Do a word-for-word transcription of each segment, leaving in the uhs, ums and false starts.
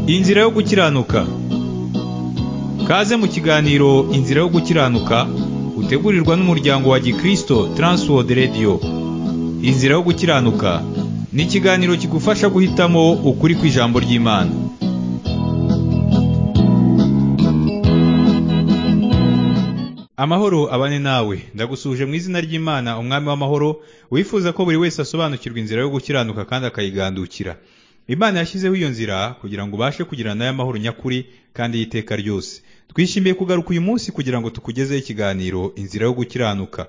Inzira yo gukiranuka. Kaze mu kiganiro Inzira yo gukiranuka utegurirwa n'umuryango wa Gikristo Transworld Radio. Inzira yo gukiranuka ni ikiganiro kigufasha guhitamo ukuri kw'ijambo ry'Imana. Amahoro abane nawe, ndagusuje mu izina ry'Imana umwami w'amahoro, wifuza ko buri wese asobanukirwa inzira yo gukiranuka kandi akayigandukira. Imana yashyizeho iyo nzira kugira ngo ubashe kugirana nayo amahoro nyakuri kandi y'iteka ryose. Twishimiye kugaruka uyu munsi kugira ngo tukugezeho ikiganiro inzira yo gukiranuka.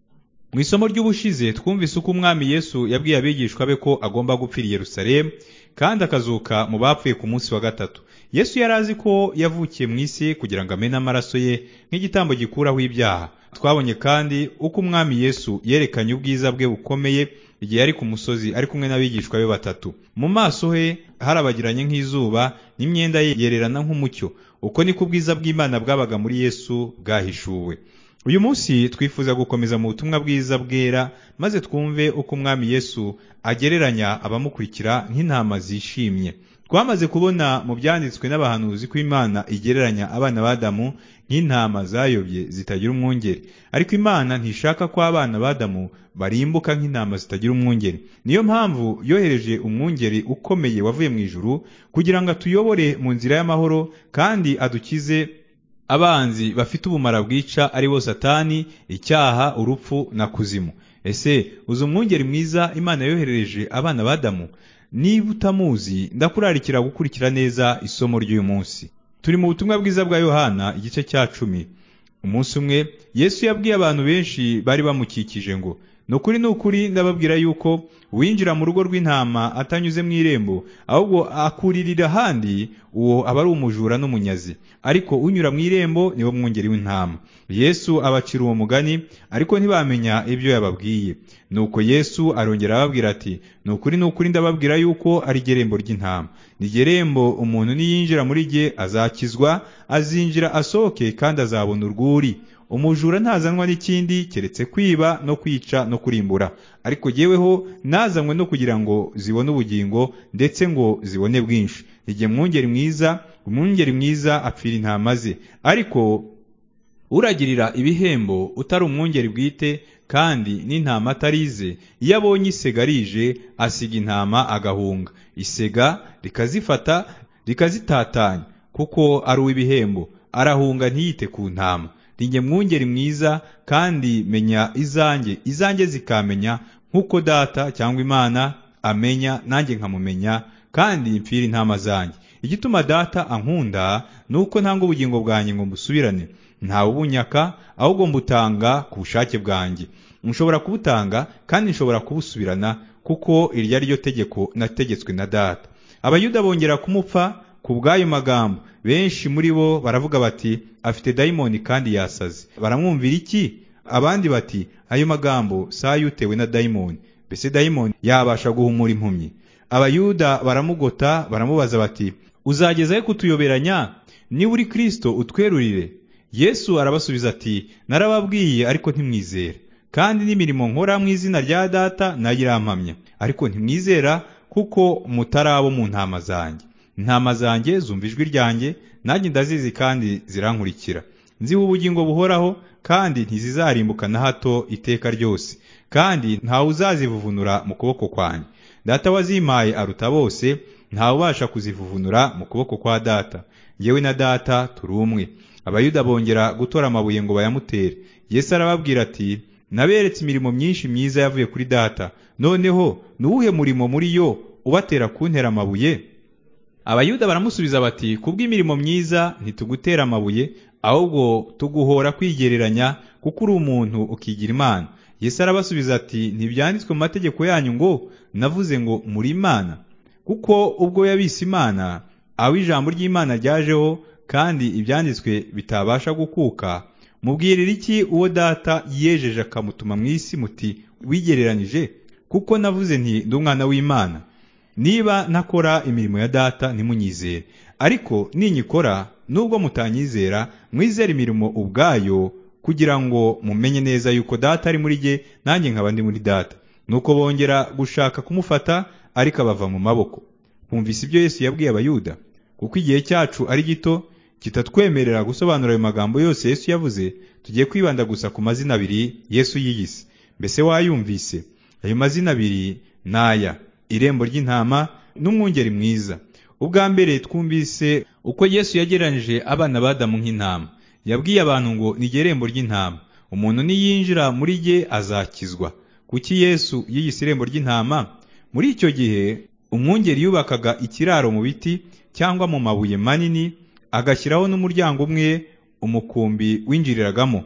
Mu isomo ry'ubushize twumvise uko umwami Yesu yabwiye abigishwa be ko agomba gupfira i Yerusalemu kandi akazuka mu bapfuye ku munsi wa gatatu. Yesu yari azi ko yavukiye mu isi kugira ngo amene amaraso ye nk'igitambo gikuraho ibyaha. Twabonye kandi uko umwami Yesu yerekanye ubwiza bwe bukomeye igihe yari ku musozi ari kumwe n'abigishwa be batatu. Mu maso he harabagiranye nk'izuba n'imyenda ye yererana nk'umucyo. Uko niko ubwiza bw'Imana bwabaga muri Yesu bwahishuwe. Uyu munsi twifuza gukomeza mu butumwa bwiza bwera maze twumve uko umwami Yesu agereranya abamukurikira nk'intama zishimye. Twamaze kubona mu byanditswe n'abahanuzi ko Imana igereranya abana b'Adamu nk'intama zayobye zitagira umwungeri, ariko Imana ntishaka ko abana b'Adamu barimbuka nk'intama zitagira umwungeri. Niyo mpamvu yohereje umwungeri ukomeye wavuye mu ijuru kugira ngo atuyobore mu nzira y'amahoro kandi adukize abanzi bafite ubumara bwica ari bo Satani, icyaha, urupfu na kuzimu. Ese uzi umwungeri mwiza Imana yoherereje abana b'Adamu? Niba utamuzi ndakurarikira gukurikira neza isomo ry'uyu munsi. Turi mu butumwa bwiza bwa Yohana igice cya cumi. Umunsi umwe Yesu yabwiye abantu benshi bari bamukikije ngo, "Nukuri nukuri ndababwira yuko uwinjira mu rugo rw'intama atanyuze mu irembo, ahubwo akuririra ahandi, uwo aba ari umujura n'umunyazi. Ariko unyura mu irembo niwo mwungeri w'intama." Yesu abacira uwo mugani, ariko ntibamenya ibyo yababwiye. Nuko Yesu arongera ababwira ati, "Nukuri nukuri ndababwira yuko ari irembo ry'intama. Ni irembo umuntu niyinjira muri rye azakizwa, azinjira asohoke kandi azabona urwuri. Umujura ntazanwa n'ikindi keretse kwiba no kwica no kurimbura. Ariko jyeweho nazanywe no kugira ngo zibone ubugingo ndetse ngo zibone bwinshi. Igihe mwungeri mwiza, umwungeri mwiza apfira intama ze. Ariko uragirira ibihembo utari umwungeri bwite kandi n'intama atarize, iyo abonye isega rije asiga intama agahunga. Isega rikazifata rikazitatanya kuko ari uw'ibihembo, arahunga ntiyite ku ntama. Ninjye mwungeri mwiza kandi menya izanjye, izanjye zikamenya nk'uko data cyangwa Imana amenya nanjye nkamumenya kandi mpfira intama zanjye. Igituma data ankunda nuko ntanga ubugingo bwanjye ngo mbusubirane. Ntawe ubunyaka ahubwo mbutanga ku bushake bwanjye. Nshobora kubutanga kandi nshobora kubusubirana kuko iryo ari ryo tegeko nategetswe na data." Abayuda bongera kumupfa ku bw'ayo magambo. Benshi muri bo baravuga bati, "Afite dayimoni kandi yasaze." Baramwumvira iki? Abandi bati, "Ayo magambo sayutewe na dayimoni. Mbese dayimoni yabasha guhumura impumyi?" Abayuda baramugota baramubaza bati, "Uzageza he kutuyoberanya? Niba uri Kristo utwerurire." Yesu arabasubiza ati, "Narababwiye ariko ntimwizera. Kandi n'imirimo nkora mu izina rya data nayo irampamya. Ariko ntimwizera kuko mutari abo mu ntama zanjye. Intama zanjye zumva ijwi ryanjye, nanjye ndazizi kandi zirankurikira. Nziha ubugingo buhoraho kandi ntizizarimbuka na hato iteka ryose, kandi ntawe uzazivuvunura mu kuboko kwanjye. Data wazimpaye aruta bose, ntawe ubasha kuzivuvunura mu kuboko kwa data. Yewe na data turi umwe." Abayuda bongera gutora amabuye ngo bayamutere. Yesu arababwira ati, "Naberetse imirimo myinshi myiza yavuye kuri data. Noneho nuwuhe murimo muri yo ubatera kuntera amabuye?" Abayuda baramusubiza bati, "Kubw'imirimo myiza ntitugutera amabuye, ahubwo tuguhora kwigereranya kuko uri umuntu ukigira Imana." Yesu arabasubiza ati, "Ntibyanditswe mu mategeko yanyu ngo navuze ngo muri Imana? Kuko ubwo yabise Imana, abo ijambo ry'Imana ryajeho kandi ibyanditswe bitabasha gukuka, mubwirira iki uwo data yejeje akamutuma mu isi muti wigereranije? Kuko navuze nti ndi umwana w'Imana. Niba ntakora imirimo ya data ntimunyizere. Ariko ninyikora, nubwo mutanyizera, mwizere imirimo ubwayo kugira ngo mumenye neza yuko data ari muri jye nanjye nkaba ndi muri data." Nuko bongera gushaka kumufata ariko abava mu maboko. Bumvise ibyo Yesu yabwiye Abayuda. kuko igihe cyacu ari gito kitatwemerera gusobanura ayo magambo yose Yesu yavuze. Tugiye kwibanda gusa ku mazina abiri Yesu yiyise. Mbese wayumvise? Ayo mazina abiri naya: irembo ry'intama n'umwungeri mwiza. Ubwa mbere twumvise uko Yesu yagereranije abana b'Adamu nk'intama. Yabwiye abantu ngo ni irembo ry'intama, umuntu niyinjira muri rye azakizwa. Kuki Yesu yiyise irembo ry'intama? Muri icyo gihe umwungeri yubakaga ikiraro mu biti cyangwa mu mabuye manini, agashyiraho n'umuryango umwe umukumbi winjiriragamo.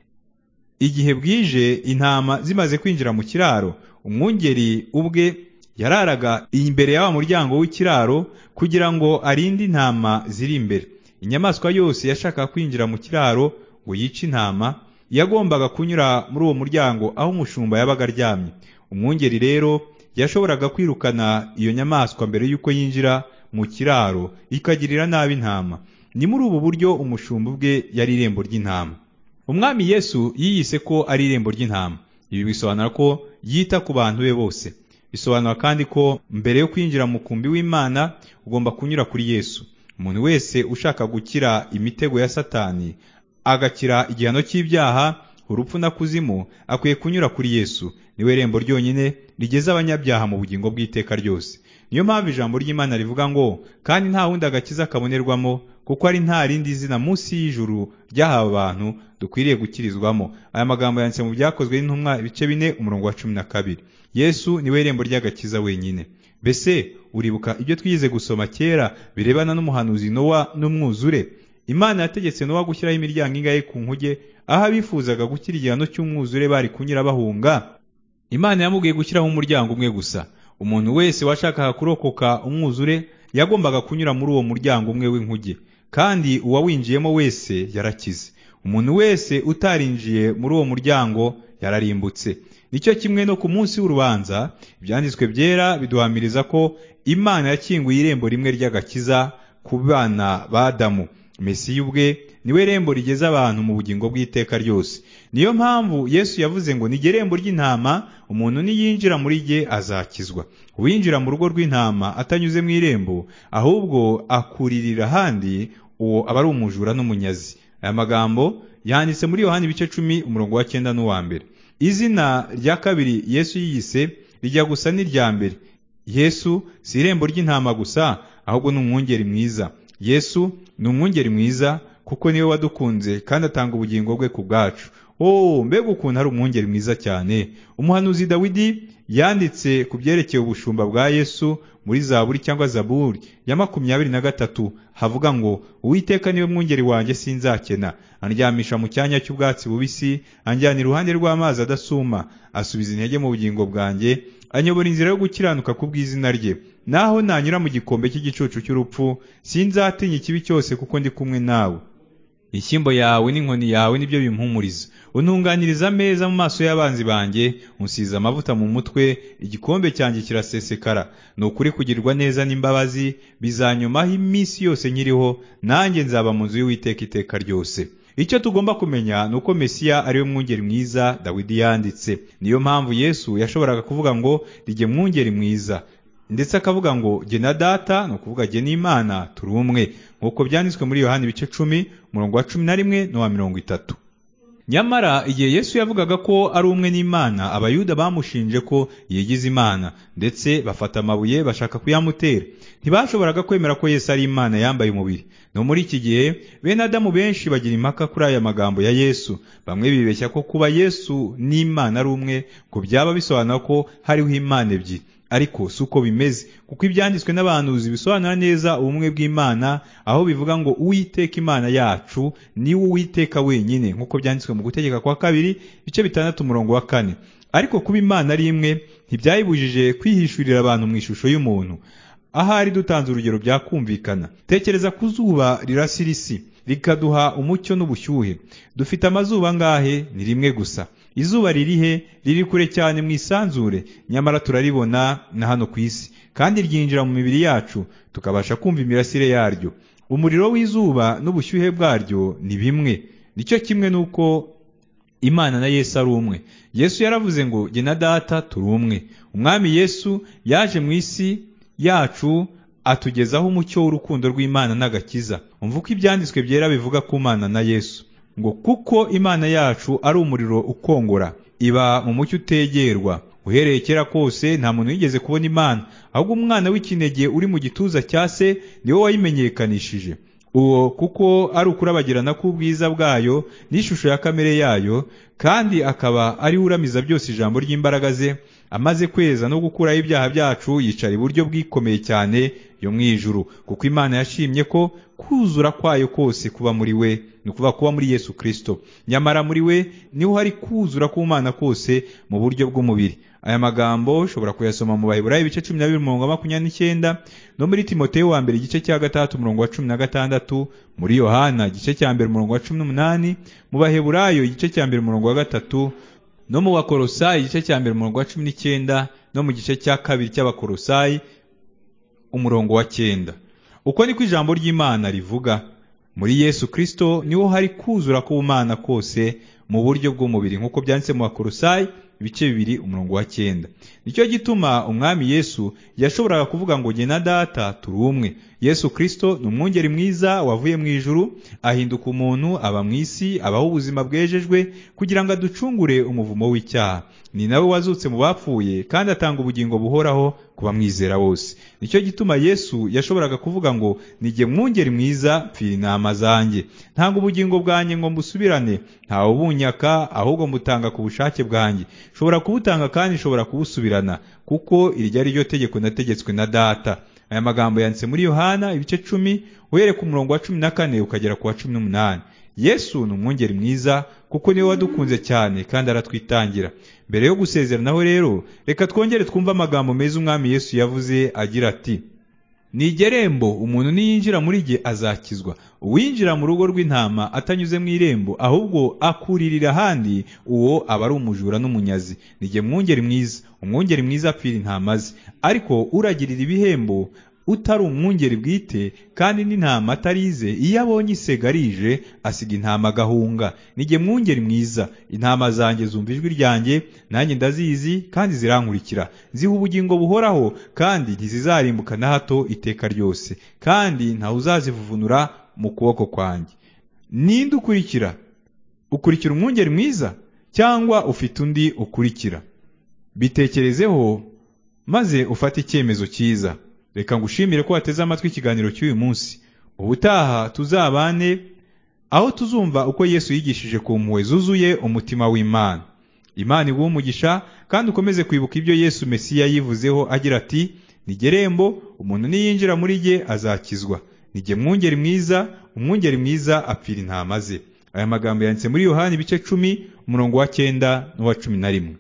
Igihe bwije intama zimaze kwinjira mu kiraro, umwungeri ubwe yararaga imbere y'awa muryango w'ikiraro kugira ngo arinde intama ziri imbere. Inyamaswa yose yashaka kwinjira mu kiraro ngo yice intama yagombaga kunyura muri uwo muryango aho umushumba yabaga aryamye. Umwungeri rero yashoboraga kwirukana iyo nyamaswa mbere y'uko yinjira mu kiraro ikagirira nabi intama. Ni muri ubu buryo umushumba ubwe yari irembo ry'intama. Umwami Yesu yiyise ko ari irembo ry'intama. Ibi bisobanura ko yita ku bantu be bose. Bisobanura kandi ko mbere yo kwinjira mu mukumbi w'Imana ugomba kunyura kuri Yesu. Umuntu wese ushaka gukira imitego ya Satani, agakira igihano cy'ibyaha, urupfu na kuzimu, akwiye kunyura kuri Yesu. Niwe rembo ryonyine rigeza abanyabyaha mu bugingo bw'iteka ryose. Niyo mpamvu ijambo ry'Imana rivuga ngo kandi nta wundi agakiza kabonerwamo, kuko ari nta rindi zina munsi y'ijuru ryahawe abantu dukwiriye gukirizwamo. Aya magambo yanditse mu Byakozwe n'Intumwa ibice bine umurongo wa cumi na kabiri. Yesu niwe rembo ry'agakiza wenyine. Mbese uribuka ibyo twigize gusoma kera birebana n'umuhanuzi Nowa n'umwuzure? Imana yategetse Nowa gushyiraho imiryango ingahe ku nkuge aho abifuzaga gukira igihano cy'umwuzure bari kunyura bahunga. Imana yamubwiye gushyiraho umuryango umwe gusa. Umuntu wese washakaga kurokoka umwuzure yagombaga kunyura muri uwo muryango umwe w'inkuge, kandi uwawinjiyemo wese yarakize. Umuntu wese utarinjiye muri uwo muryango yararimbutse. Nicyo kimwe no ku munsi w'urubanza, ibyanditswe byera biduhamiriza ko Imana yakinguye irembo rimwe ry'agakiza ku bana b'Adamu. Mesiya ubwe niwe rembo rigeza abantu mu bugingo bw'iteka ryose. Niyo mpamvu Yesu yavuze ngo ni irembo ry'intama, umuntu niyinjira muri rye azakizwa. Uwinjira mu rugo rw'intama atanyuze mu irembo, ahubwo akuririra ahandi, uwo aba ari umujura n'umunyazi. Aya magambo yanditse muri Yohana ibice cumi umurongo wa cyenda n'uwa mbere. Izina rya kabiri Yesu yiyise rijya gusa n'irya mbere. Yesu si irembo ry'intama gusa, ahubwo ni umwungeri mwiza. Yesu ni umwungeri mwiza kuko niwe wadukunze kandi atanga ubugingo bwe ku bwacu. Oh, mbega ukuntu ari umwungeri mwiza cyane! Umuhanuzi Dawidi yanditse ku byerekeye ubushumba bwa Yesu muri Zaburi cyangwa Zaburi ya makumyabiri na gatatu, havuga ngo Uwiteka niwe mwungeri wanjye sinzakena, andyamisha mu cyanya cy'ubwatsi bubisi, anjyana iruhande rw'amazi adasuma, asubiza intege mu bugingo bwanjye, anyobora inzira yo gukiranuka ku bw'izina rye. Naho nanyura mu gikombe cy'igicucu cy'urupfu, sinzatinya ikibi cyose kuko ndi kumwe nawe. Ishyimbo yawe n'inkoni yawe nibyo bimpumuriza. Untunganiriza ameza mu maso y'abanzi banjye, unsize amavuta mu mutwe, igikombe cyanjye kirasesekara. Ni ukuri kugirwa neza n'imbabazi bizanyomaho iminsi yose nkiriho, nanjye nzaba mu nzu y'Uwiteka iteka ryose. Icyo tugomba kumenya ni uko Mesiya ari we mwungeri mwiza Dawidi yanditse. Niyo mpamvu Yesu yashoboraga kuvuga ngo rye mwungeri mwiza, ndetse akavuga ngo jye na Data, ni ukuvuga jye n'Imana turi umwe, nk'uko byanditswe muri Yohana ibice cumi umurongo wa cumi na rimwe n'uwa mirongo itatu. Nyamara igihe Yesu yavugaga ko ari umwe n'Imana, abayuda bamushinje ko yigize Imana, ndetse bafata amabuye bashaka kuyamutera. Ntibashoboraga kwemera ko Yesu ari Imana yambaye umubiri. No muri iki gihe bene Adamu benshi bagira impaka kuri aya magambo ya Yesu. Bamwe bibeshya ko kuba Yesu n'Imana ari umwe ko byaba bisobanura ko hariho Imana ebyiri. Ariko si uko bimeze, kuko ibyanditswe n'abahanuzi bisobanura neza ubumwe bw'Imana, aho bivuga ngo Uwiteka Imana yacu ni we Uwiteka wenyine, nk'uko byanditswe mu Gutegeka kwa kabiri ibice bitandatu umurongo wa kane. Ariko kuba Imana ari imwe ntibyayibujije kwihishurira abantu mu ishusho y'umuntu. Ahari dutanze urugero byakumvikana. Tekereza ku zuba rirasira isi, rikaduha umucyo n'ubushyuhe. Dufite amazuba angahe? Ni rimwe gusa. Izuba ririhe? Riri kure cyane mu isanzure, nyamara turaribona na hano ku isi, kandi ryinjira mu mibiri yacu tukabasha kumva imirasire yaryo. Umuriro w'izuba n'ubushyuhe bwaryo ni bimwe. Nicyo kimwe nuko Imana na Yesu ari umwe. Yesu yaravuze ngo jye na Data turi umwe. Umwami Yesu yaje mu isi yacu atugezaho umucyo w'urukundo rw'Imana n'agakiza. Umva uko ibyanditswe byera bivuga ku Mana na Yesu, ngo kuko Imana yacu ari umuriro ukongora, iba mu mucyo utegerwa. Uhereye kera kose nta muntu yigeze kubona Imana, ahubwo umwana w'ikinege uri mu gituza cya se niwe wayimenyekanishije. Uwo kuko ari ukurabagirana k'ubwiza bwayo n'ishusho ya kamere yayo, kandi akaba ari uramiza byose ijambo ry'imbaraga ze, amaze kweza no gukuraho ibyaha byacu yicara iburyo bwikomeye cyane yo mu ijuru, kuko Imana yashimye ko kuzura kwayo kose kuba muri we, ni ukuvuga kuba muri Yesu Kristo. Nyamara muri we niho hari kuzura k'Imana kose mu buryo bw'umubiri. Aya magambo ushobora kuyasoma mu Baheburayo ibice cumi na bibiri umurongo wa makumyabiri n'icyenda, no muri Timoteyo wa mbere igice cya gatandatu umurongo wa cumi na gatandatu, muri Yohana igice cya mbere umurongo wa cumi n'umunani, mu Baheburayo igice cya mbere umurongo wa gatatu, no mu Bakolosayi igice cya mbere umurongo wa cumi n'icyenda, no mu gice cya kabiri cy'Abakolosayi umurongo wa cyenda. Uko niko ijambo ry'Imana rivuga. Muri Yesu Kristo niho hari kuzura k'Imana kose mu buryo bw'umubiri, nk'uko byanditse mu Bakolosayi ibice bibiri umurongo wa cyenda. Nicyo gituma umwami Yesu yashoboraga kuvuga ngo jye na Data turi umwe. Yesu Kristo ni umwungeri mwiza wavuye mu ijuru, ahinduka umuntu, aba mu isi, abaho ubuzima bwejejwe kugira ngo aducungure umuvumo w'icyaha. Ni nawe wazutse mu bapfuye kandi atanga ubugingo buhoraho ku bamwizera bose. Nicyo gituma Yesu yashoboraga kuvuga ngo ni jye mwungeri mwiza, pfira intama zanjye. Ntanga ubugingo bwanjye ngo mbusubirane, ntawe ubunyaka, ahubwo mbutanga ku bushake bwanjye. Shobora kubutanga kandi shobora kubusubirana, kuko iryo ari ryo tegeko nategetswe na Data. Aya magambo yanditse muri Yohana ibice cumi uhereye ku murongo wa cumi na kane ukagera ku wa cumi n'umunani. Yesu ni umwungeri mwiza kuko niwe wadukunze cyane kandi aratwitangira. Mbere yo gusezeranaho rero, reka twongere twumve amagambo meza umwami Yesu yavuze agira ati: Nigerembo, umuntu niyinjira muri jye azakizwa. Uwinjira mu rugo rw'intama atanyuze mu irembo, ahubwo akuririra ahandi, uwo aba ari umujura n'umunyazi. Ni jye mwungeri mwiza. Umwungeri mwiza apfira intama ze. Ariko uragirira ibihembo utari umwungeri bwite kandi n'intama atarize, iyo abonye isega rije asiga intama agahunga. Ni jye mwungeri mwiza. Intama zanjye zumva ijwi ryanjye, nanjye ndazizi kandi zirankurikira. Ziha ubugingo buhoraho kandi ntizizarimbuka na hato iteka ryose, kandi ntawe uzazivuvunura mu kuboko kwanjye. Ninde ukurikira? Ukurikira umwungeri mwiza cyangwa ufite undi ukurikira? Bitekerezeho maze ufate icyemezo cyiza. Reka ngushimire ko wateze amatwi ikiganiro cy'uyu munsi. Ubutaha tuzabane aho tuzumva uko Yesu yigishije ku mpuhwe zuzuye umutima w'Imana. Imana iguhe umugisha kandi ukomeze kwibuka ibyo Yesu Mesiya yivuzeho agira ati: Nigerembo, umuntu niyinjira muri jye azakizwa. Ni jye mwungeri mwiza, umwungeri mwiza apfira intama ze. Aya magambo yanditse muri Yohana ibice cumi umurongo wa cyenda n'uwa cumi na rimwe.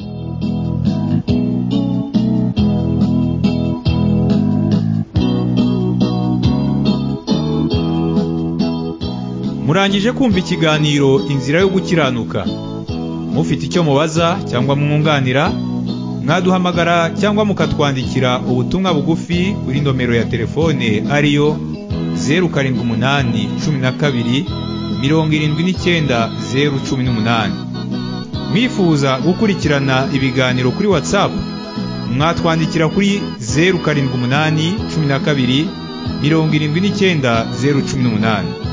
Murangije kumva ikiganiro Inzira yo gukiranuka. Mufite icyo mubaza cyangwa mwunganira, mwaduhamagara cyangwa mukatwandikira ubutumwa bugufi kuri nomero ya telefone ariyo zeru karindwi umunani cumi na kabiri mirongo irindwi n'icyenda zeru cumi n'umunani. Mwifuza gukurikirana ibiganiro kuri WhatsApp, mwatwandikira kuri zeru karindwi umunani cumi na kabiri mirongo irindwi n'icyenda zeru cumi n'umunani.